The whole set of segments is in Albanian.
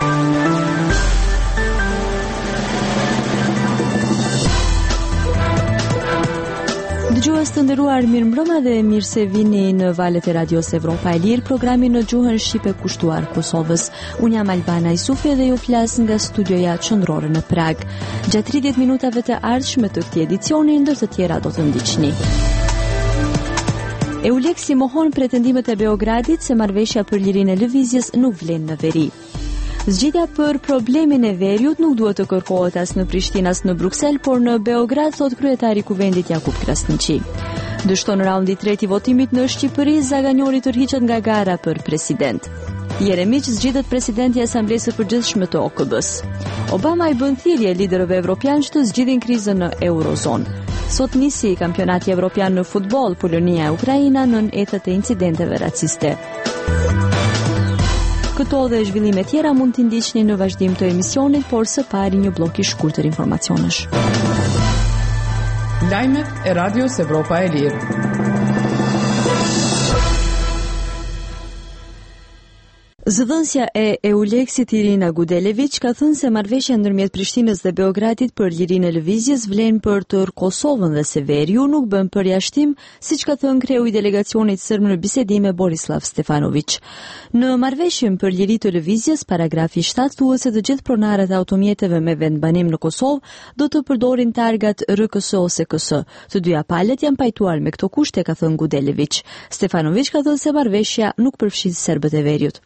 Dëgjues të nderuar, mirëmbrëma dhe mirë se vini në valët e Radios Evropa e Lirë, programi në gjuhën shqipe kushtuar Kosovës. Unë jam Albana Isufi dhe ju flas nga studioja qendrore në Prag. Gjatë 30 minutave të ardhshme të këtij edicioni, ndër të tjera do të ndiqni. EULEX i mohon pretendimet e Beogradit se marrëveshja për lirinë e lëvizjes nuk vlen në veri. Zgjidhja për problemin e veriut nuk duhet të kërkohet as në Prishtinë as në Bruksel, por në Beograd, thot kryetari i Kuvendit Jakub Krasniqi. Dështon raundi i tretë i votimit në Shqipëri, Zaganjori tërhiqet nga gara për president. Jeremiç zgjidhet presidenti i Asamblesë së Përgjithshme të OKB-s. Obama i bën thirrje liderëve evropian që të zgjidhin krizën në Eurozonë. Sot nisi kampionati evropian në futboll, Polonia e Ukraina nën ethet e incidenteve raciste. Këto dhe zhvillime tjera mund t'i ndiqni në vazhdim të emisionit, por së pari një blok i shkurtër informacionesh. Lajmet e Radios Evropa e Lirë. Zëdhënësja e EULEX-it Irina Gudelević ka thënë se marrëveshja ndërmjet Prishtinës dhe Beogradit për lirinë e lëvizjes vlen për tërë Kosovën dhe se veriu nuk bën përjashtim, siç ka thënë kreu i delegacionit serb në bisedim me Borislav Stefanović. Në marrëveshjen për liri të lëvizjes, paragrafi 7 thuhet se të gjithë pronarët e automjeteve me vendbanim në Kosovë do të përdorin targat RKS ose KS. Të dyja palët janë pajtuar me këto kushte, ka thënë Gudelević. Stefanović ka thënë se marrëveshja nuk përfshin serbët e veriut.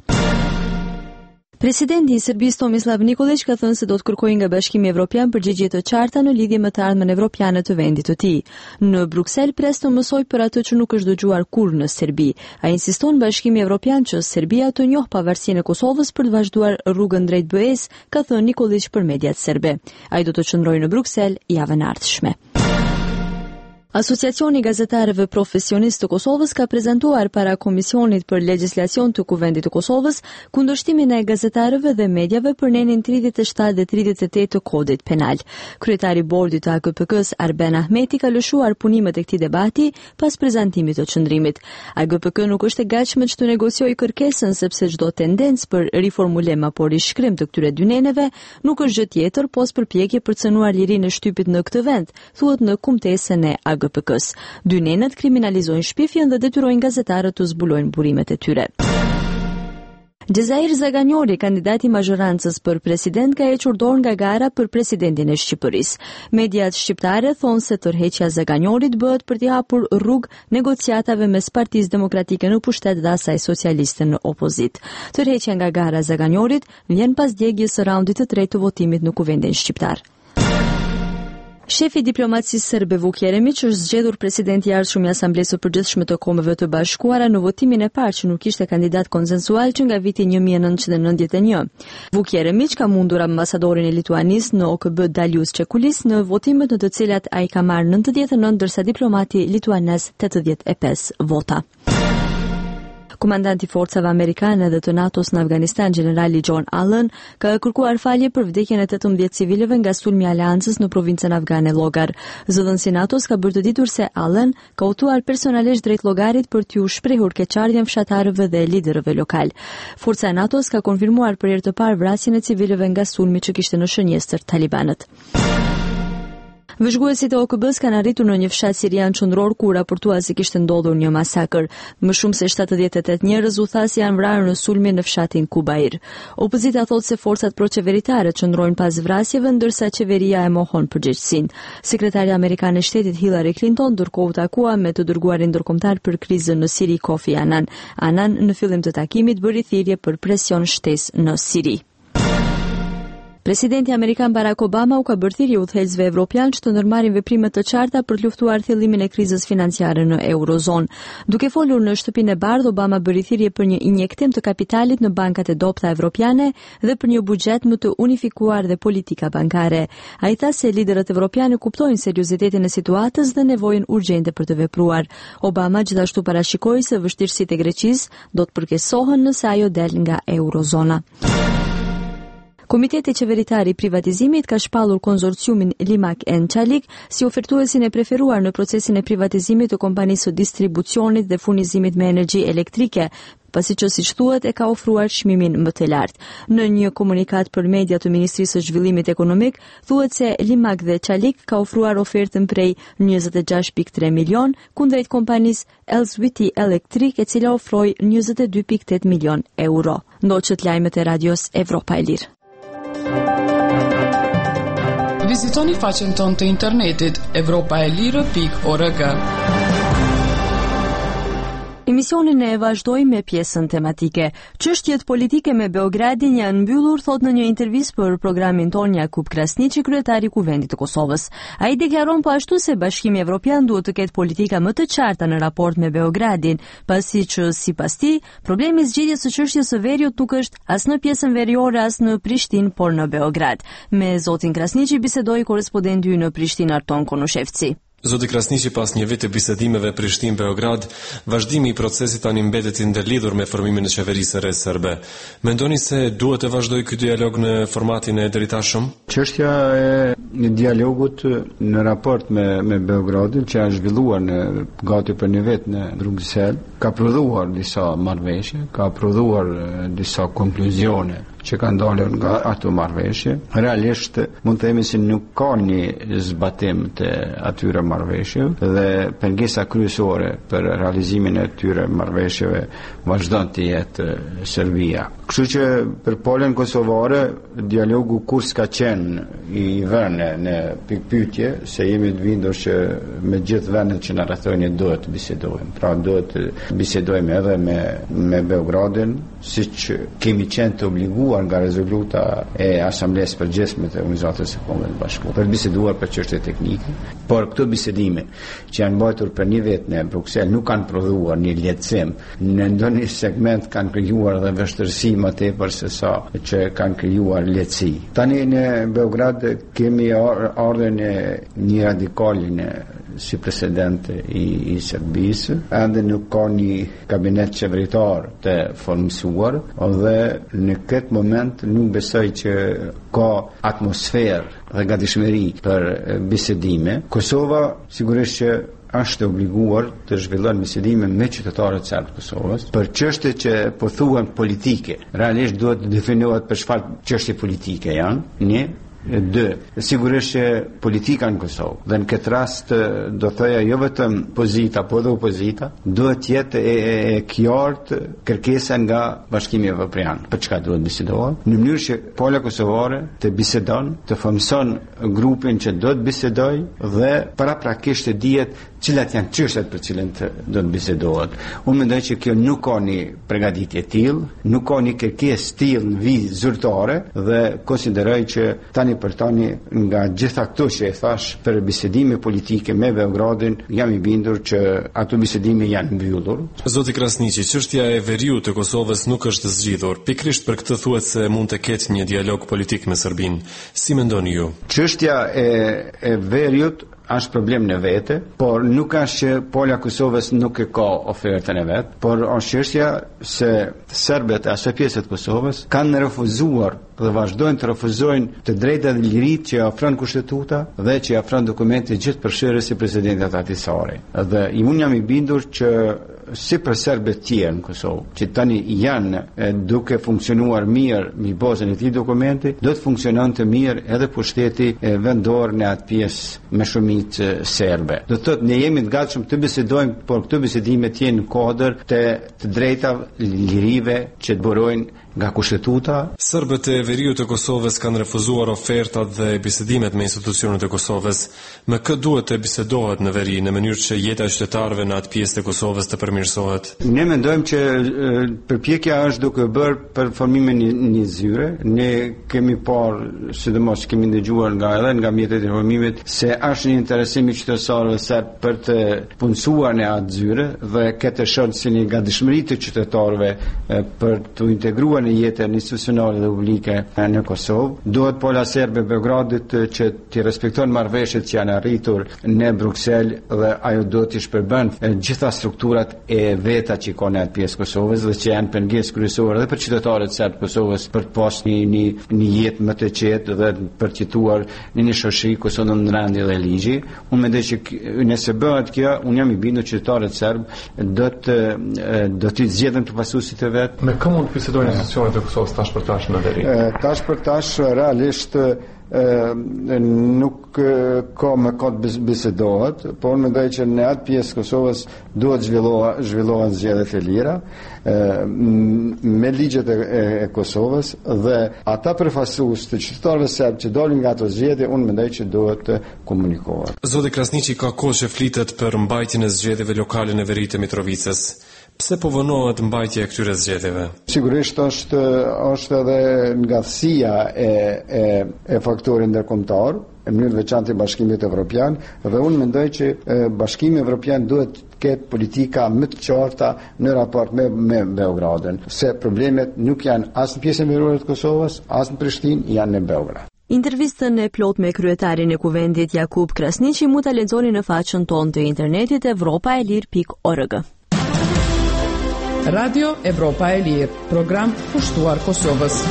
Presidenti i Serbisë Tomislav Nikolić ka thënë se do të kërkojë nga Bashkimi Evropian përgjigje të qarta në lidhje me të ardhmen evropiane të vendit të tij. Në Bruksel pres të mësoj për atë që nuk është dëgjuar kurrë në Serbi. Ai insiston Bashkimi Evropian që Serbia të njohë pavarësinë e Kosovës për të vazhduar rrugën drejt BE-s, ka thënë Nikolić për mediat serbe. Ai do të qëndrojë në Bruksel javën e ardhshme. Asociacioni i gazetarëve profesionistë të Kosovës ka prezantuar para Komisionit për Legjislacion të Kuvendit të Kosovës kundërshtimin e gazetarëve dhe mediave për nenin 37 dhe 38 të Kodit Penal. Kryetari i Bordit të AKPK-s Arben Ahmeti ka lëshuar punimet e këtij debati pas prezantimit të qendrimit. AKPK nuk është e gatshme që të negociojë kërkesën sepse çdo tendencë për riformulim apo rishkrim të këtyre dy neneve nuk është gjë tjetër pos përpjekje për të cënuar lirinë e shtypit në këtë vend, thuhet në kumtesën e AKPK-s. Dy nenët kriminalizojnë shpifjen dhe detyrojnë gazetarët të zbulojnë burimet e tyre. Gjezair Zaganjori, kandidati i mazhorancës për president, ka hequr dorë nga gara për presidentin e Shqipërisë. Mediat shqiptare thonë se tërheqja e Zaganjorit bëhet për t'i hapur rrugë negociatave mes Partisë Demokratike në pushtet dhe asaj socialiste në opozit. Tërheqja nga gara e Zaganjorit vjen pas djegjes së raundit të tretë të votimit në Kuvendin shqiptar. Shefi i diplomacisë serbe Vuk Jeremić është zgjedhur presidenti i ardhshëm i Asamblesë së Përgjithshme të Kombeve të Bashkuara në votimin e parë që nuk ishte kandidat konsensual që nga viti 1991. Vuk Jeremić ka mundur ambasadorin e Lituanisë në OKB Dalius Çekulis në votimet në të cilat ai ka marrë 99, ndërsa diplomati lituanez 85 vota. Komandanti i forcave amerikane dhe të NATO-s në Afganistan, generali John Allen, ka kërkuar falje për vdekjen e 18 civilëve nga sulmi i aleancës në provincën afgane Llogar. Zëdhënësi i NATO-s ka bërë të ditur se Allen ka udhëtuar personalisht drejt Llogarit për t'u shprehur keqardhjen fshatarëve dhe liderëve lokal. Forca e NATO-s ka konfirmuar për herë të parë vrasjen e civilëve nga sulmi që kishte në shënjestër talibanët. Vëzhguesit e OKB-s kanë arritur në një fshat sirian qendror ku raportuan se kishte ndodhur një masakër. Më shumë se 78 njerëz u tha se janë vrarë në sulmin në fshatin Kubair. Opozita thotë se forcat proqeveritare qëndrojnë pas vrasjeve, ndërsa qeveria e mohon përgjegjësinë. Sekretari amerikan e shtetit Hillary Clinton ndërkohë takua me të dërguarin ndërkombëtar për krizën në Siri Kofi Annan. Annan në fillim të takimit bëri thirrje për presion shtesë në Siri. Presidenti amerikan Barack Obama u ka bërë thirrje udhëheqësve evropian që të ndërmarrin veprime të qarta për të luftuar thellimin e krizës financiare në Eurozonë. Duke folur në Shtëpinë e Bardhë, Obama bëri thirrje për një injektim të kapitalit në bankat e dobta evropiane dhe për një buxhet më të unifikuar dhe politika bankare. Ai tha se liderët evropianë kuptojnë seriozitetin e situatës dhe nevojën urgjente për të vepruar. Obama gjithashtu parashikoi se vështirësitë e Greqisë do të përkesohen nëse ajo del nga Eurozona. Komiteti qeveritar i privatizimit ka shpallur konsorciumin Limak & Çalik si ofertuesin e preferuar në procesin e privatizimit të kompanisë së distribucionit dhe furnizimit me energji elektrike pasi që siç thuhet e ka ofruar çmimin më të lartë. Në një komunikat për media të Ministrisë së Zhvillimit Ekonomik, thuhet se Limak dhe Çalik ka ofruar ofertën prej 26.3 milion kundrejt kompanisë Elsewiti Electric, e cila ofroi 22.8 milion euro. Ndoqët lajmet e radios Evropa e Lirë. Vizitoni faqen tonë të internetit evropaelire.org. Emisionin e vazhdojmë me pjesën tematike. Çështjet politike me Beogradin janë mbyllur, thot në një intervistë për programin ton Jakub Krasniqi, kryetari i Kuvendit të Kosovës. Ai deklaron po ashtu se Bashkimi Evropian duhet të ketë politika më të qarta në raport me Beogradin, pasi që sipas tij, problemi i zgjidhjes së çështjes së veriut nuk është as në pjesën veriore as në Prishtinë, por në Beograd. Me zotin Krasniqi bisedoi korrespondenti ynë në Prishtinë Arton Konushevci. Zoti Krasniqi, pas një vit të bisedimeve Prishtinë-Beograd, vazhdimi i procesit tani mbetet i ndërlidhur me formimin e qeverisë së re serbe. Mendoni se duhet të vazhdojë ky dialog në formatin e deritashëm? Çështja e dialogut në raport me Beogradin, që është zhvilluar në gati për një vit në Bruxelles, ka prodhuar disa marrëveshje, ka prodhuar disa konkluzione që kanë dalur nga ato marrëveshje. Realisht mund të themi se nuk ka një zbatim të atyre marrëveshjeve dhe pengesa kryesore për realizimin e atyre marrëveshjeve vazhdon të jetë Serbia. Kështu që për palën kosovare dialogu kur s'ka qenë i vënë në pikpyetje, se jemi të bindur që me gjithë vendet që na rrethojnë duhet të bisedojmë. Pra duhet të bisedojmë edhe me Beogradin, siç kemi qenë të obliguar nga rezoluta e Asamblesë Përgjithshme të Organizatës së Kombeve të Bashkuara për biseduar për çështje teknike, por këto bisedime që janë mbajtur për një vit në Bruksel nuk kanë prodhuar një lehtësim, në ndonjë segment kanë krijuar edhe vështirësi më tepër se sa që kanë krijuar lehtësi. Tani në Beograd kemi ardhen e një radikalin si president i Serbisë, ende nuk ka një kabinet qeveritar të formësuar dhe në këtë moment nuk besoj që ka atmosferë dhe gatishmëri për bisedime. Kosova sigurisht që është obliguar të zhvillon bisedime me qytetarët serbë të Kosovës për çështje që po thuhen politike. Realisht duhet të definohet për çfarë çështje politike janë, një. Sigurisht që politika në Kosovë dhe në këtë rast do thoya jo vetëm pozita, po edhe opozita, duhet jetë e qartë kërkesa nga Bashkimi Evropian. Për çka duhet bisedohet? Në mënyrë që pola kosovare të bisedon, të famson grupin që do të bisedoj dhe paraprakisht të dihet cilat janë çështjet për cilën do të bisedohet. Unë mendoj që kjo nuk ka një përgatitje tillë, nuk ka një kërkesë tillë në vizë zyrtare dhe konsideroj që tani për tani nga gjitha këto që e thash për bisedime politike me Beogradin, jam i bindur që ato bisedime janë mbyllur. Zoti Krasniqi, çështja e veriut të Kosovës nuk është zgjidhur. Pikërisht për këtë thuhet se mund të ketë një dialog politik me Serbinë. Si mendoni ju? Çështja e veriut është problem në vete, por nuk është që pola Kosovës nuk e ka ofertën e vet, por është çështja se serbët e asaj pjesë të Kosovës kanë refuzuar dhe vazhdojnë të refuzojnë të drejtat dhe liritë që ofron kushtetuta dhe që ofron dokumenti gjithëpërfshirës si presidentit Ahtisari. Dhe unë jam i bindur që si për serbët tjerë në Kosovë, që tani janë duke funksionuar mirë mbi bazën e këtij dokumenti, do të funksiononte mirë edhe pushteti vendor në atë pjesë me shumicë serbe. Do të thotë ne jemi të gatshëm të bisedojmë, por këto bisedime të jenë në kuadër të drejtave, lirive që të burojnë nga kushtetuta. Serbët e veriut të Kosovës kanë refuzuar ofertat dhe bisedimet me institucionet e Kosovës. Me kë duhet të bisedohet në veri në mënyrë që jeta e qytetarëve në atë pjesë të Kosovës të përmirësohet? Ne mendojmë që përpjekja është duke bërë për formimin një zyre. Ne kemi parë, sidomos kemi ndëgjuar edhe nga mjetet e informimit, se është një interesim i qytetarëve serb për të punësuar në atë zyre dhe këtë shoh si një gatishmëri të qytetarëve për të integruar në normale jetën institucionale dhe publike në Kosovë. Duhet pola serbe Beogradit që të respektojnë marrëveshjet që janë arritur në Bruksel dhe ajo do të shpërbën gjitha strukturat e veta që kanë atë pjesë Kosovës dhe që janë pengesë kryesore edhe për qytetarët serbë të Kosovës për të pasur një jetë më të qetë dhe për të jetuar në një shoqëri ku sonë ndërrendje dhe ligji. Unë mendoj që nëse bëhet kjo, unë jam i bindur që qytetarët serbë do të zgjedhin përfaqësuesit e vet. Me kë mund të bisedojnë institucionet e Kosovës tash për tash në veri? Tash për tash realisht nuk ka me këtë bisedohet, por mendoj që në atë pjesë Kosovës duhet zhvillohen zgjedhjet e lira me ligjet e Kosovës dhe ata përfaqësues të qytetarëve serbë që dolin nga ato zgjedhje, unë mendoj që duhet të komunikohen. Zoti Krasniqi ka kohë që flitet për mbajtjen e zgjedhjeve lokale në veri të Mitrovicës. Pse po vonohet mbajtja e këtyre zgjedhjeve? Sigurisht është edhe ngatësia e faktorit ndërkombëtar, në mënyrë veçantë Bashkimit Evropian, dhe unë mendoj që Bashkimi Evropian duhet të ketë politika më të qarta në raport me Beogradin, se problemet nuk janë as në pjesën veriore të Kosovës, as në Prishtinë, janë në Beograd. Intervistën e plot me kryetarin e kuvendit Jakub Krasniqi mund ta lexoni në faqen tonë të internetit evropaelir.org. Radio Evropa e Lirë, program pushtuar Kosovës.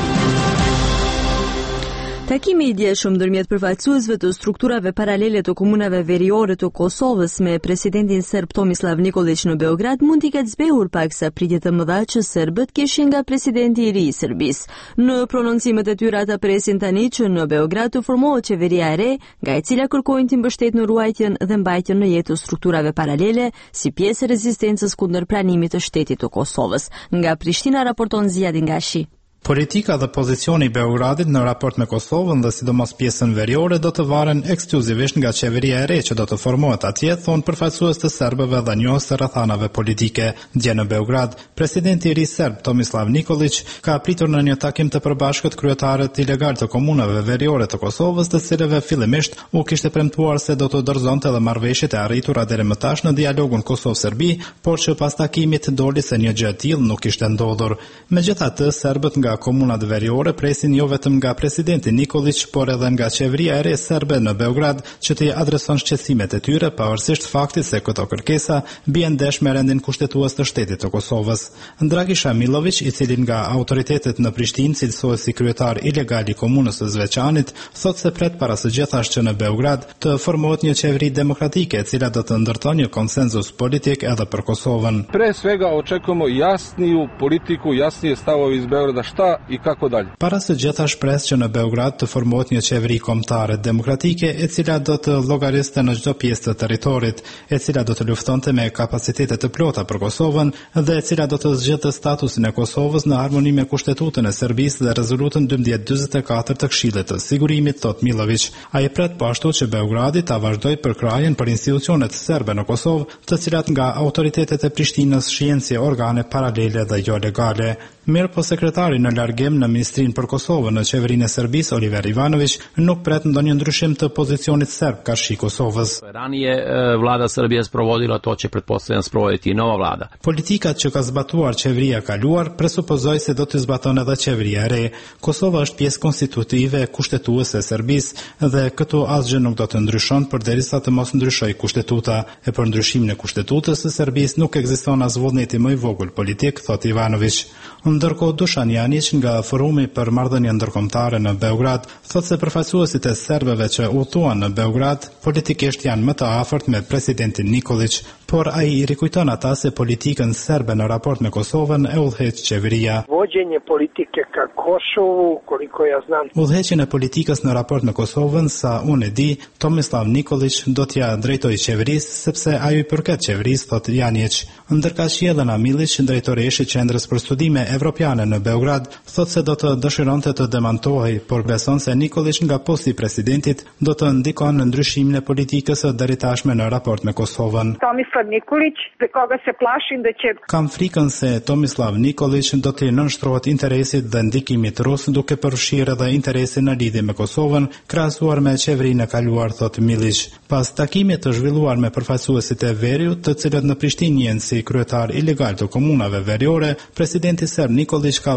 Takimi i djeshëm ndërmjet përfaqësuesve të strukturave paralele të komunave veriore të Kosovës me presidentin serb Tomislav Nikolić në Beograd mund t'i ketë zbehur paksa pritjet e mëdha që serbët kishin nga presidenti i ri i Serbisë. Në prononcimet e tyre ata presin tani që në Beograd të formohet qeveria e re, nga e cila kërkojnë të mbështetë në ruajtjen dhe mbajtjen në jetë të strukturave paralele si pjesë e rezistencës kundër pranimit të shtetit të Kosovës. Nga Prishtina raporton Ziadin Gashi. Politika dhe pozicioni i Beogradit në raport me Kosovën dhe sidomos pjesën veriore do të varen ekskluzivisht nga qeveria e re që do të formohet atje, thonë përfaqësues të serbëve dhe njohës të rrethanave politike. Dje në Beograd, presidenti i ri serb Tomislav Nikolić ka pritur në një takim të përbashkët kryetarët ilegal të komunave veriore të Kosovës, të cilëve fillimisht u kishte premtuar se do të dorëzonte edhe marrëveshjet e arritura deri më tash në dialogun Kosovë-Serbi, por që pas takimit doli se një gjë e tillë nuk kishte ndodhur. Megjithatë, serbët nga komunat veriore presin jo vetëm nga presidenti Nikolić, por edhe nga qeveria e re serbe në Beograd që t'i adreson shqetësimet e tyre, pavarësisht faktit se këto kërkesa bien ndesh me rendin kushtetues të shtetit të Kosovës. Dragisha Milović, i cili nga autoritetet në Prishtinë cilësohet si kryetar ilegal i komunës së Zveçanit, thotë se pret para së gjithash që në Beograd të formohet një qeveri demokratike, e cila do të ndërton një konsenzus politik edhe për Kosovën. Pre svega očekujemo jasniju politiku, jasnije stavove iz Beograda i kako dalje. Para së gjitha shpres që në Beograd të formohet një qeveri kombëtare demokratike, e cila do të llogariste në çdo pjesë të territorit, e cila do të luftonte me kapacitete të plota për Kosovën dhe e cila do të zgjidhte statusin e Kosovës në harmoni me Kushtetutën e Serbisë dhe rezolutën 1244 të Këshillit të Sigurimit, thot Milović. Ai pret po ashtu që Beogradi ta vazhdojë përkrajen për institucionet serbe në Kosovë, të cilat nga autoritetet e Prishtinës shihen si organe paralele dhe jo legale. Mirë po sekretari në largim në Ministrinë për Kosovën në qeverinë e Serbisë, Oliver Ivanović, nuk pret ndonjë ndryshim të pozicionit serb ka shi Kosovës. Ranije vlada Srbije sprovodila to që pretpostavljam sprovoditi i nova vlada. Politikat që ka zbatuar qeveria kaluar presupozoj se do të zbaton edhe qeveria e re. Kosova është pjesë konstitutive kushtetuese e Serbisë dhe këtu asgjë nuk do të ndryshon përderisa të mos ndryshojë kushtetuta. E për ndryshimin e kustetutës së Serbisë nuk ekziston as vullneti më i vogël politik, thot Ivanović. Ndërkohë Dušan Janić nga Forumi për Marrëdhënie Ndërkombëtare në Beograd thotë se përfaqësuesit e serbëve që udhëtuan në Beograd politikisht janë më të afërt me presidentin Nikolić, por ai i rikujton ata se politikën serbe në raport me Kosovën e udhëheq qeveria. Vođenje politike ka Kosovu, koliko ja znam. Udhëheqjen e politikës në raport me Kosovën, sa unë e di, Tomislav Nikolić do t'ja drejtojë qeverisë sepse ai i përket qeverisë, thot Janić. Ndërkaq Jelena Milić, drejtoreshi i Qendrës për Studime Evropiane në Beograd, thotë se do të dëshironte të demantohej, por beson se Nikolić nga posti i presidentit do të ndikon në ndryshimin e politikës së deritashme në raport me Kosovën. Tomislav Nikolić, dhe koga se plašim da će... Kam frikën se Tomislav Nikolić do të nënshtrohet interesit dhe ndikimit rus, duke përfshirë edhe interesin në lidhje me Kosovën, krahasuar me qeverinë e kaluar, thot Milić. Pas takimit të zhvilluar me përfaqësuesit e veriut, të cilët në Prishtinë janë si kryetar ilegal të komunave veriore, presidenti serb Nikolić ka paralajmëruar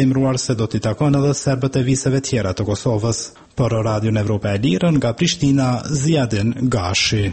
lajmëruar se do t'i takojnë edhe serbët e viseve tjera të Kosovës. Për Radion Evropa e Lirë nga Prishtina, Ziadin Gashi.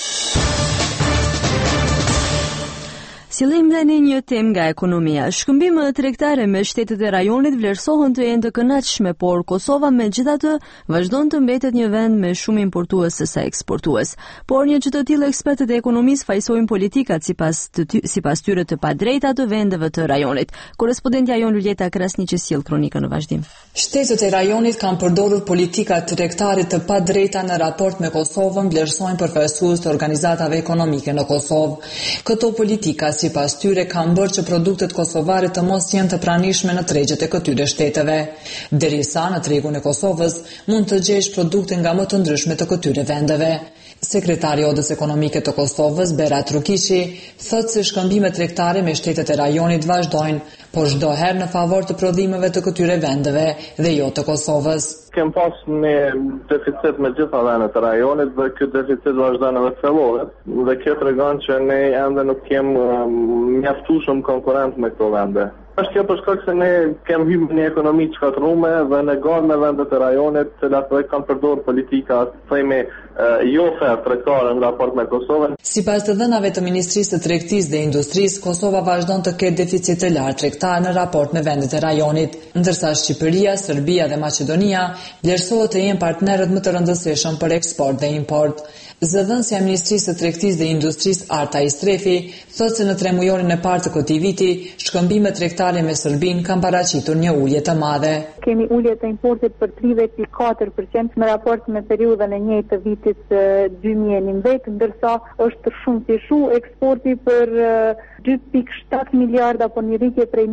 Sillim tani një temë nga ekonomia. Shkëmbimet tregtare me shtetet e rajonit vlerësohen të jenë të kënaqshme, por Kosova megjithatë vazhdon të mbetet një vend me shumë importues se sa eksportues. Por një që të tillë ekspertët e ekonomisë fajsojnë politikat sipas tyre të padrejta të vendeve të rajonit. Korrespondentja jon Luljeta Krasniqi sjell kronikën në vazhdim. Shtetet e rajonit kanë përdorur politika tregtare të padrejta në raport me Kosovën, vlerësojnë përfaqësues të organizatave ekonomike në Kosovë. Këto politika sipas tyre kanë bërë që produktet kosovare të mos jenë të pranishme në tregjet e këtyre shteteve. Derisa në tregun e Kosovës mund të gjesh produkte nga më të ndryshme të këtyre vendeve. Sekretari i Odës Ekonomike të Kosovës, Berat Rukiqi, thotë se shkëmbimet tregtare me shtetet e rajonit vazhdojnë, por çdo herë në favor të prodhimeve të këtyre vendeve dhe jo të Kosovës. Kem pas një deficit me gjitha vendet e rajonit dhe ky deficit vazhdon edhe thellohet dhe kjo tregon që ne ende nuk kem mjaftueshëm konkurrent me këto vende. Është kjo për shkak se ne kem hyrë në një ekonomi të shkatërruar dhe në garë me vendet e rajonit, të cilat kanë përdorur politika, themi, jo ferm tregtare në raport me Kosovën. Sipas të dhënave të Ministrisë të Tregtisë dhe Industrisë, Kosova vazhdon të ketë deficit të lartë tregtar në raport me vendet e rajonit, ndërsa Shqipëria, Serbia dhe Maqedonia vlerësohet të jenë partnerët më të rëndësishëm për eksport dhe import. Zëdhënësja e Ministrisë së Tregtisë dhe Industrisë Arta Istrefi thotë se në 3 mujorin e parë të këtij viti, shkëmbimet tregtare me Serbinë kanë paraqitur një ulje të madhe. Kemi ulje të importit për 30.4% në raport me periudhën e njëjtë të vitit 2019, ndërsa është shumë fishu eksporti për 2.7 miliarda, por një rritje prej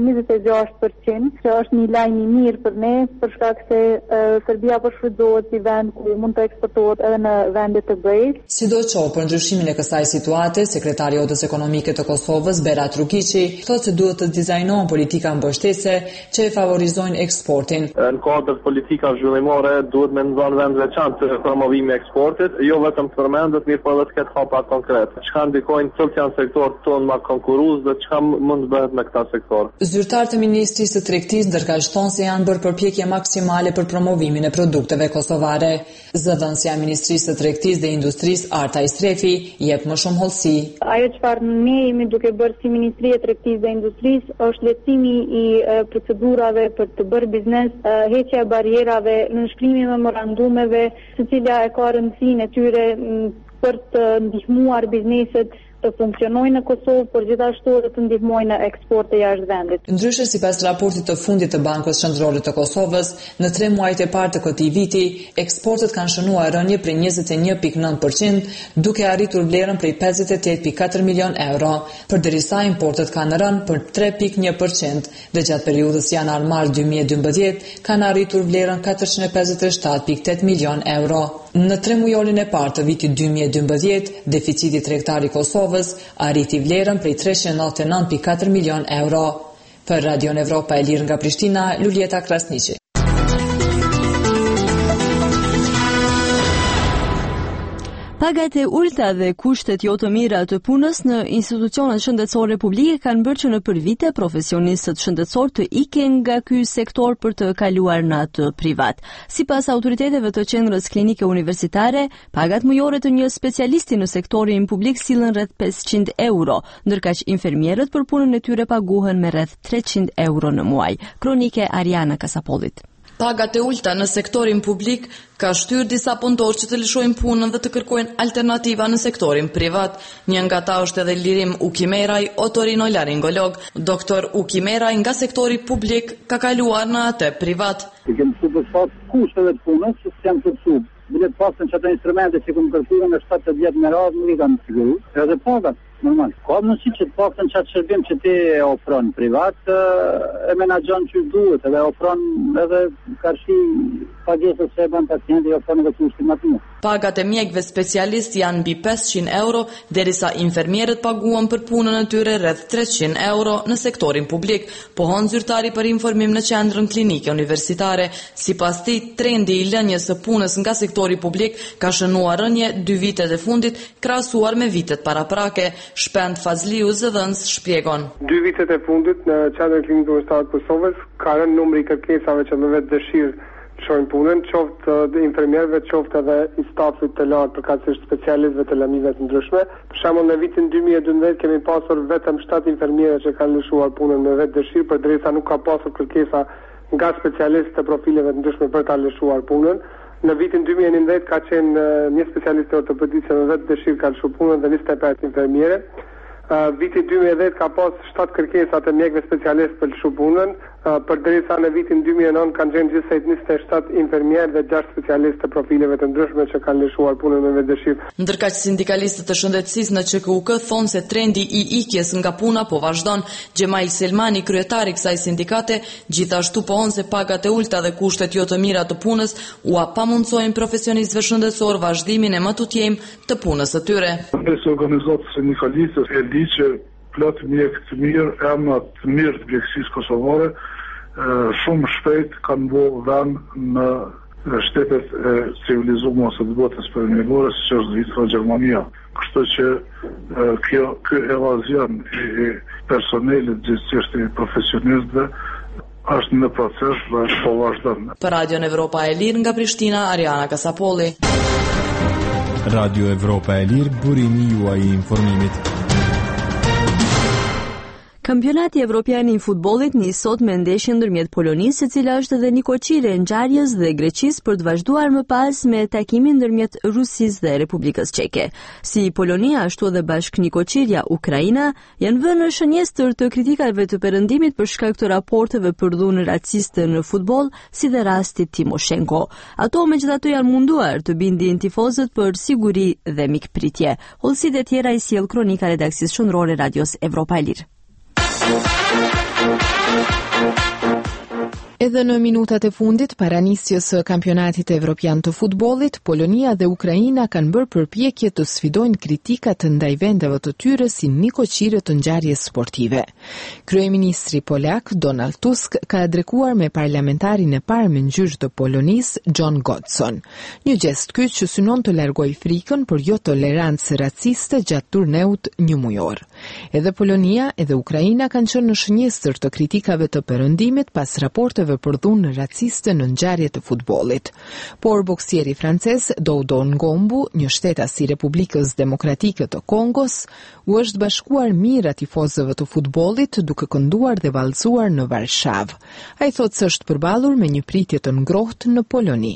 126%, që është një lajm i mirë për ne, për shkak se Serbia po shfrytëzohet si vend ku mund të eksportohet edhe në vende të BE-s. Sidoqoftë, për ndryshimin e kësaj situate, sekretari i Odës Ekonomike të Kosovës, Berat Rukiqi, thotë se duhet të dizajnohen politika mbështetëse që e favorizojnë eksportin. Në kuadër politika zhvillimore duhet me nxjerrë vend veçantë të promovimit të eksportit, jo vetëm të përmendet, mirë po edhe të ketë hapa konkret. Çka ndikojnë cilët janë sektorët tonë konkurrues dhe çka mund të bëhet me këtë sektor. Zyrtarët e Ministrisë së Tregtisë ndërkaqëson se janë bërë përpjekje maksimale për promovimin e produkteve kosovare. Zëdhënësja e Ministrisë së Tregtisë dhe Industrisë Arta Istrefi jep më shumë hollësi. Ajo çfarë ne jemi duke bërë si Ministri e Tregtisë dhe Industrisë është lehtësimi i procedurave për të bërë biznes, heqja e barrierave, nënshkrimi i memorandumeve, secila e ka rëndësinë e tyre për të ndihmuar bizneset të funksionojnë në Kosovë, por gjithashtu edhe të ndihmojnë në eksporte jashtë vendit. Ndryshe sipas raportit të fundit të Bankës Qendrore të Kosovës, në 3 muajt e parë të këtij viti, eksportet kanë shënuar rënje prej 21.9%, duke arritur vlerën prej 58.4 milion euro, përderisa importet kanë rënë për 3.1% dhe gjatë periudhës janar-mars 2012 kanë arritur vlerën 457.8 milion euro. Në 3 mujorin e parë të vitit 2012, deficiti tregtar i Kosovës arriti vlerën prej 399.4 milion euro. Për Radion Evropa e Lirë nga Prishtina, Luljeta Krasniqi. Pagat e ulta dhe kushtet jo të mira të punës në institucionet shëndetësore publike kanë bërë që në përvite profesionistët shëndetësor të iken nga ky sektor për të kaluar në atë privat. Sipas autoriteteve të qendrës klinike universitare, pagat mujore të një specialisti në sektorin publik sillen rreth 500 euro, ndërkaq infermierët për punën e tyre paguhen me rreth 300 euro në muaj. Kronike Ariana Kasapollit. Pagat e ulta në sektorin publik ka shtyrë disa punëtorë që të lëshojnë punën dhe të kërkojnë alternativa në sektorin privat. Një nga ta është edhe Lirim Ukimeraj, otorinolaringolog. Doktor Ukimeraj nga sektori publik ka kaluar në atë privat. Kemë mësu për fat kushteve të punës, që s'jam të mësu. Bilet pasën që ato instrumente që këmë kërkuar nga 70 me radhë nuk i kam siguru. Edhe pagat, normal. Ka mësi që të pasën që atë shërbim që ti e ofron privat, e menaxhon që duhet, edhe ofron edhe karshi pagesës që e bën pacienti, e ofron edhe kushtin më të mirë. Pagat e mjekëve specialist janë mbi 500 euro, derisa infermierët paguan për punën e tyre rreth 300 euro në sektorin publik, pohon zyrtari për informim në qendrën klinike universitare. Sipas tij, trendi i lënjes së punës nga sektori publik ka shënuar rënje 2 vitet e fundit krahasuar me vitet paraprake. Shpend Fazliu Zëdhëns shpjegon. 2 vitet e fundit në qendrën klinike universitare të Kosovës ka rënë numri i kërkesave që me vetë dëshirë shojnë punën, qoftë dhe infermierëve, qoftë edhe i stafit të lartë përkatësisht specialistëve të lëmive të ndryshme. Për shembull, në vitin 2012 kemi pasur vetëm 7 infermierë që kanë lëshuar punën me vetë dëshirë, përderisa nuk ka pasur kërkesa nga specialistë të profileve të ndryshme për ta lëshuar punën. Në vitin 2019 ka qenë një specialist ortopedi që me vetë dëshirë ka lëshuar punën dhe 25 infermierë. Viti 2010 ka pas 7 kërkesa të mjekëve specialist për lëshu punën, përderisa në vitin 2009 kanë qenë gjithsej 27 infermierë dhe 6 specialistë të profileve të ndryshme që kanë lëshuar punën me vetë dëshirë. Ndërkaq sindikalistët të shëndetësisë në ÇKUK thonë se trendi i ikjes nga puna po vazhdon. Xhemail Selmani, kryetari i kësaj sindikate, gjithashtu pohon se pagat e ulta dhe kushtet jo të mira të punës u pamundsojnë profesionistëve shëndetësor vazhdimin e mëtutjem të punës së tyre. Organizatë sindikalistës e di që plot mjekë të mirë, emra të mirë të mjekësisë kosovare, shumë shpejt kanë bërë vend në shtetet e civilizuar ose të botës perëndimore, siç është Zvicra, Gjermania. Kështu që ky evazion i personelit, gjithsesi i profesionistëve, është në proces dhe po vazhdon. Për Radion Evropa e Lirë nga Prishtina, Ariana Kasapolli. Radio Evropa e Lirë, burimi juaj i informimit. Kampionati evropian i futbollit nis sot me ndeshjen ndërmjet Polonisë, e cila është edhe nikoqire e ngjarjes, dhe Greqisë për të vazhduar më pas me takimin ndërmjet Rusisë dhe Republikës Çeke. Si Polonia ashtu edhe bashkënikoqirja Ukraina janë vënë në shënjestër të kritikave të perëndimit për shkak të raporteve për dhunë raciste në futboll, si dhe rasti Timoshenko. Ato megjithatë janë munduar të bindin tifozët për siguri dhe mikpritje. Hollësitë e tjera i sjell kronika redaksisë shëndrore Radios Evropa e Lirë. Edhe në minutat e fundit para nisjes së kampionatit evropian të futbollit, Polonia dhe Ukraina kanë bërë përpjekje të sfidojnë kritikat ndaj vendeve të tyre si nikoqire të ngjarjes sportive. Kryeministri polak Donald Tusk ka adrekuar me parlamentarin e parë me ngjyrë të Polonisë, John Godson. Një gest ky që synon të largojë frikën për jo tolerancë raciste gjatë turneut një mujor. Edhe Polonia edhe Ukraina kanë qenë në shënjestër të kritikave të perëndimit pas raporteve për dhunë raciste në ngjarje të futbollit. Por boksieri francez Dodon Ngombu, një shtetas i Republikës Demokratike të Kongos, u është bashkuar mirë tifozëve të futbollit duke kënduar dhe vallëzuar në Varshavë. Ai thotë se është përballur me një pritje të ngrohtë në Poloni.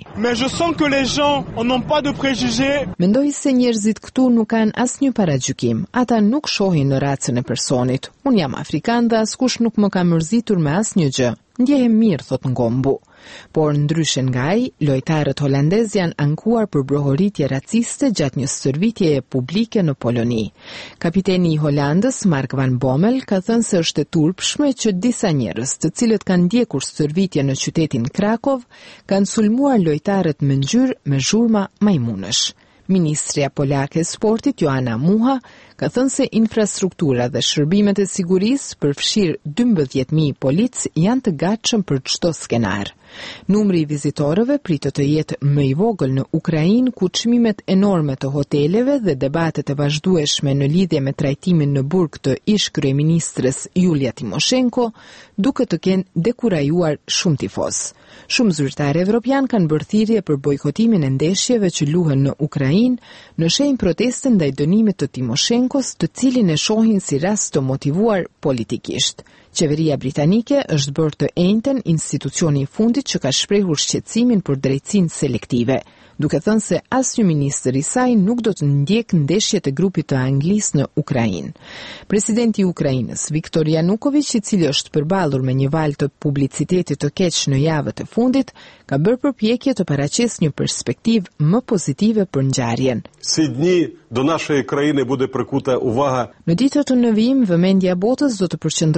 Mendoj se njerëzit këtu nuk kanë asnjë paragjykim. Ata nuk shohin në racën e personit. Unë jam afrikan dhe askush nuk më ka mërzitur me asnjë gjë. Ndjehem mirë, thot Ngombu. Por ndryshe nga ai, lojtarët holandez janë ankuar për brohoritje raciste gjatë një stërvitjeje publike në Poloni. Kapiteni i Holandës, Mark van Bommel, ka thënë se është e turpshme që disa njerëz, të cilët kanë ndjekur stërvitje në qytetin Krakov, kanë sulmuar lojtarët me ngjyrë me zhurma majmunësh. Ministria polake e sportit, Joanna Muha, ka thënë se infrastruktura dhe shërbimet e sigurisë, përfshirë 12.000 polic, janë të gatshëm për çdo skenar. Numri i vizitorëve pritet të jetë më i vogël në Ukrainë, ku çmimet enorme të hoteleve dhe debatet e vazhdueshme në lidhje me trajtimin në burg të ish kryeministres Julia Timoshenko duke të kenë dekurajuar shumë tifoz. Shumë zyrtarë evropian kanë bërë thirrje për bojkotimin e ndeshjeve që luhen në Ukrainë në shenjë proteste ndaj dënimit të Timoshenkos, të cilin e shohin si rast të motivuar politikisht. Qeveria britanike është bërë të enjten institucioni i fundit që ka shprehur shqetësimin për drejtësinë selektive, duke thënë se asnjë ministër i saj nuk do të ndjek ndeshjet e grupit të Anglisë në Ukrainë. Presidenti i Ukrainës, Viktor Yanukovych, i cili është përballur me një val të publicitetit të keq në javët e fundit, ka bërë përpjekje të paraqesë një perspektivë më pozitive për ngjarjen. Ці дні до нашої країни буде прикута увага. Në ditët të në vijim, vëmendja botës do të përqendrohet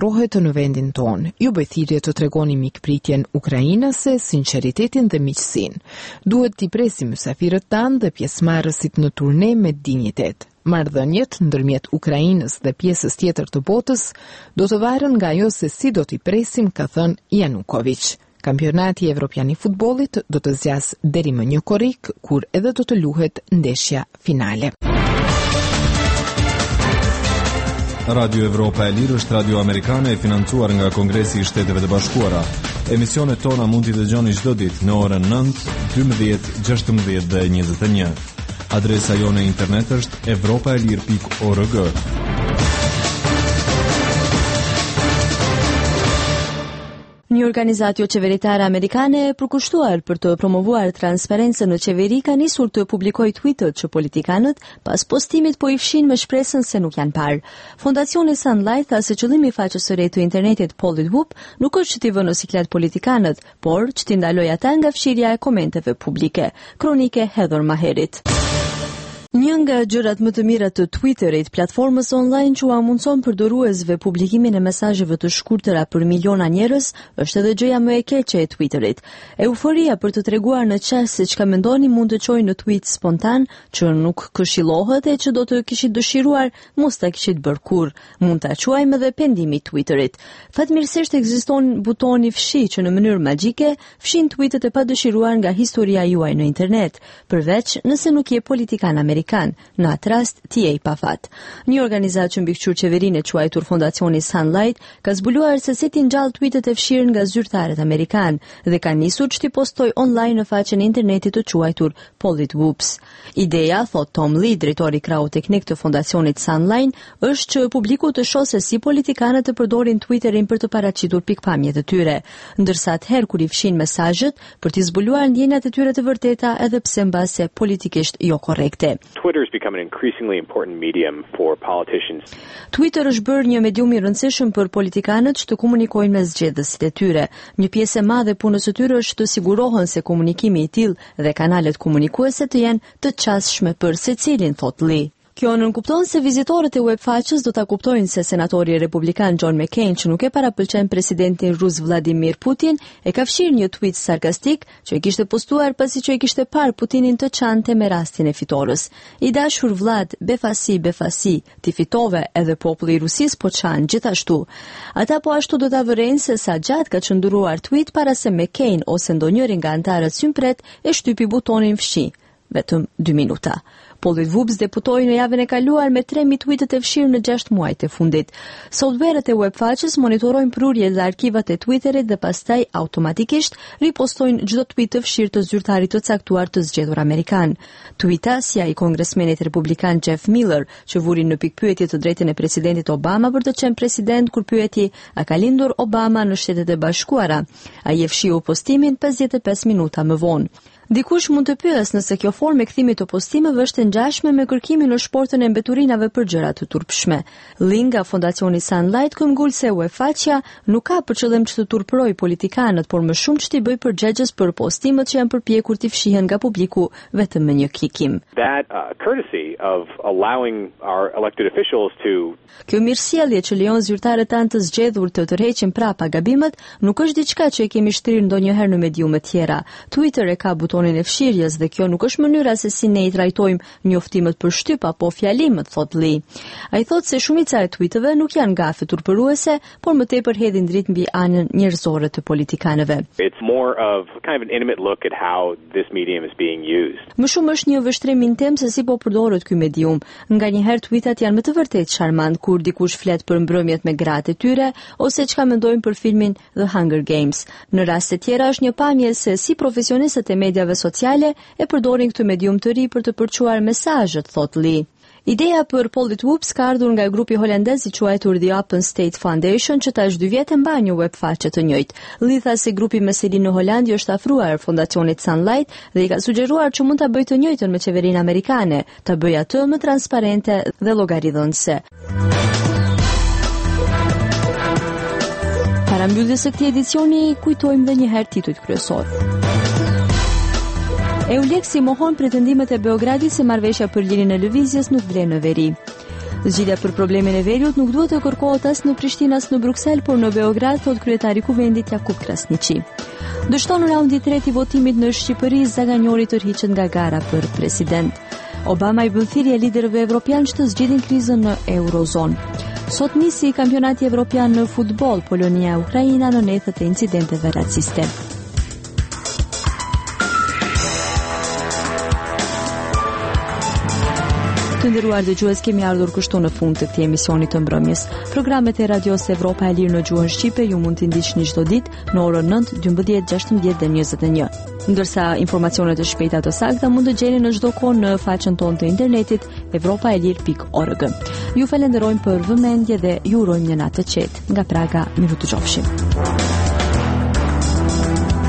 në vendin tonë. Ju bëj thirrje të tregoni mikpritjen ukrainase, sinqeritetin dhe miqësinë. Duhet t'i presim mysafirët tanë dhe pjesëmarrësit në turne me dinjitet. Marrëdhëniet ndërmjet Ukrainës dhe pjesës tjetër të botës do të varen nga ajo se si do t'i presim, ka thënë Janukovic. Kampionati evropian i futbollit do të zjas deri më 1 korrik, kur edhe do të luhet ndeshja finale. Radio Evropa e Lirë është radio amerikane e financuar nga Kongresi i Shteteve të Bashkuara. Emisionet tona mund t'i dëgjoni çdo ditë në orën 9, 12, 16 dhe 21. Adresa jone internet është europaelir.org. Një organizatë jo qeveritare amerikane e përkushtuar për të promovuar transparencën në qeveri ka nisur të publikojë tweetet që politikanët pas postimit po i fshin me shpresën se nuk janë parë. Fondacioni Sunlight tha se qëllimi i faqes së re të internetit Pollit Whoop nuk është që t'i vënë në siklet politikanët, por që t'i ndalojë ata nga fshirja e komenteve publike. Kronike Heather Maherit. Një nga gjërat më të mira të Twitterit, platformës online që mundson përdoruesve publikimin e mesazheve të shkurtëra për miliona njerëz, është edhe gjëja më e keqe e Twitterit. Euforia për të treguar në qas se çka mendoni mund të çojë në tweet spontan, që nuk këshillohet e që do të kishit dëshiruar mos ta kishit bërë kurrë. Mund ta quajmë edhe pendimi i Twitterit. Fatmirësisht ekziston butoni fshi që në mënyrë magjike fshin tweetet e padëshiruar nga historia juaj në internet, përveç nëse nuk je politikan amerikan. Në atë rast, ti je i pafat. Një organizatë që mbikëqyr qeverinë e quajtur Fondacioni Sunlight ka zbuluar se si t'i ngjall tweetet e fshirë nga zyrtarët amerikan dhe ka nisur që t'i postoj online në faqen e internetit të quajtur Pollit Whoops. Ideja, thot Tom Lee, drejtori krau teknik të Fondacionit Sunlight, është që publiku të shohë se si politikanët të përdorin Twitterin për të paraqitur pikpamjet e tyre, ndërsa atëherë kur i fshin mesazhet për t'i zbuluar ndjenjat e tyre të vërteta edhe pse mbase politikisht jo korrekte. Twitter has become an increasingly important medium for politicians. Twitter është bërë një medium i rëndësishëm për politikanët që të komunikojnë me zgjedhësit e tyre. Një pjesë e madhe punës së tyre është të sigurohen se komunikimi i tillë dhe kanalet komunikuese të jenë të qasshme për secilin, thot Lee. Kjo nënkupton se vizitorët e webfaqes do ta kuptojnë se senatori republikan John McCain, që nuk e parapëlqen presidentin rus Vladimir Putin, e ka fshirë një tweet sarkastik që e kishte postuar pasi që e kishte parë Putinin të çante me rastin e fitores. I dashur Vlad, befasi, ti fitove, edhe populli i Rusisë po çan gjithashtu. Ata po ashtu do ta vërejnë se sa gjatë ka çndruar tweet para se McCain ose ndonjëri nga anëtarët sympret e shtypi butonin fshi. Vetëm 2 minuta. Pollit Whoops deputoi në javën e kaluar me 3000 tweetet e fshirë në 6 muajt e fundit. Softwarët e webfaqes monitorojnë prurjet dhe arkivat e Twitterit dhe pastaj automatikisht ripostojnë çdo tweet të fshirë të zyrtarit të caktuar të zgjedhur amerikan. Tweetasja i kongresmenit republikan Jeff Miller, që vuri në pikpyetje të drejtën e presidentit Obama për të qenë president kur pyeti a ka lindur Obama në Shtetet e Bashkuara. Ai e fshiu postimin 55 minuta më vonë. Dikush mund të pyes nëse kjo formë e kthimit të postimeve është e ngjashme me kërkimin në shportën e mbeturinave për gjëra të turpshme. Lee nga Fondacioni Sunlight këmbgul se webfaqja nuk ka për qëllim që të turpërojë politikanët, por më shumë që t'i bëjë përgjegjës për postimet që janë përpjekur t'i fshihen nga publiku vetëm me një klikim. That courtesy of allowing our elected officials to Kjo mirësjellje që lejon zyrtarët tanë të zgjedhur të tërheqin prapa gabimet nuk është diçka që e kemi shtrirë ndonjëherë në mediume tjera. Twitter e ka butonin e fshirjes dhe kjo nuk është mënyra se si ne i trajtojmë njoftimet për shtyp apo fjalimet, thot Lee. Ai thot se shumica e tweeteve nuk janë gafe turpëruese, por më tepër hedhin dritë mbi anën njerëzore të politikanëve. It's more of kind of an intimate look at how this medium is being used. Më shumë është një vështrim intim se si po përdoret ky medium. Nganjëherë tweetat janë më të vërtetë charmant kur dikush flet për mbrëmjet me gratë e tyre ose çka mendojnë për filmin The Hunger Games. Në raste tjera është një pamje se si profesionistët e mediave sociale e përdorin këtë medium të ri për të përçuar mesazhet, thot Lee. Ideja për Pollit Whoops ka ardhur nga grupi holandez i quajtur The Open State Foundation, që tash 2 vjet e mban një webfaqe të njëjtë. Lee tha se grupi me sedi në Holandë është afruar Fondacionit Sunlight dhe i ka sugjeruar që mund ta bëjë të njëjtën me qeverinë amerikane, ta bëjë atë më transparente dhe llogaridhënëse. Para mbylljes së këtij edicioni, kujtojmë edhe një herë titujt kryesor. Euleksi mohon pretendimet e Beogradit se marrëveshja për lirjen e lëvizjes nuk vlen në veri. Zgjidhja për problemin e veriut nuk duhet të kërkohet as në Prishtinë as në Bruksel, por në Beograd, thot kryetari i kuvendit Jakub Krasniqi. Dështon raundi i tretë i votimit në Shqipëri, Zaganjori tërhiqet nga gara për president. Obama i bën thirrje liderëve evropian që të zgjidhin krizën në Eurozonë. Sot nisi kampionati evropian në futboll, Polonia e Ukraina në netët e incidenteve raciste. Të nderuar dëgjues, kemi ardhur kështu në fund të këtij emisioni të mbrëmjes. Programet e Radios Evropa e Lirë në gjuhën shqipe ju mund t'i ndiqni çdo ditë në orën 9, 12, 16 dhe 21. Ndërsa informacionet e shpejta të sakta mund të gjeni në çdo kohë në faqen tonë të internetit evropaelir.org. Ju falenderojmë për vëmendje dhe ju urojmë një natë të qetë. Nga Praga, miru të qofshim.